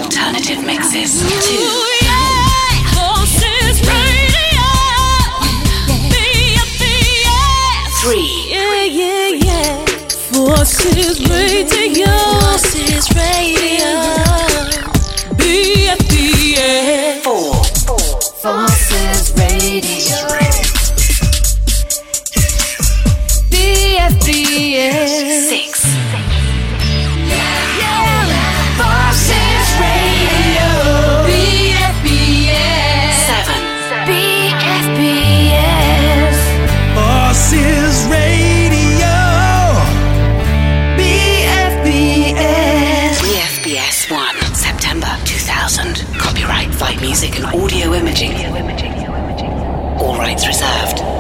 alternative mixes. 2. Forces Radio. 3. Forces Radio. Forces Radio. BFBS. 4. Forces Radio. BFBS. 6. Forces Radio. BFBS. 7. BFBS. Forces Radio. BFBS. BFBS 1, September 2000. Copyright Vibe Music and Audio Imaging. All rights reserved.